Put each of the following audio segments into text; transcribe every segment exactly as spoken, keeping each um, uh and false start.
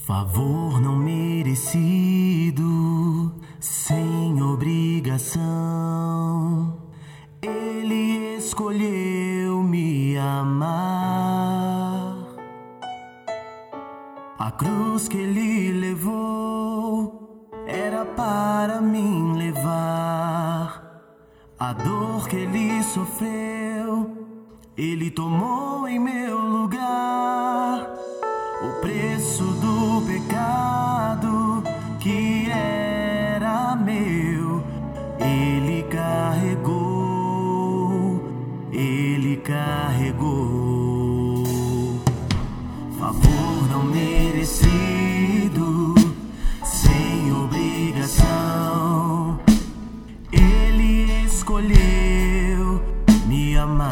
Favor não merecido, sem obrigação, Ele escolheu me amar. A cruz que Ele levou era para mim levar. A dor que Ele sofreu, Ele tomou em meu lugar. O preço do pecado que era meu, Ele carregou, Ele carregou. Favor não merecido, sem obrigação, Ele escolheu me amar.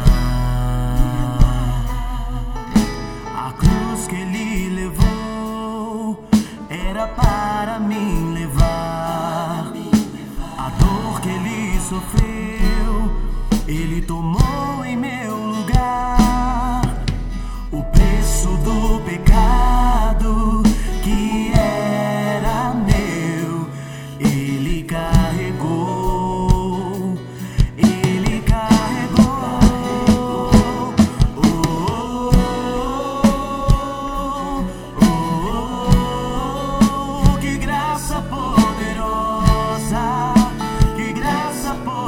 A cruz que Ele levou era para mim levar. A dor que Ele sofreu, Ele tomou em meu lugar. O preço do pecado que era meu, Ele carregou, Ele carregou. Oh, oh, oh, oh, oh, que graça poderosa, que graça poderosa.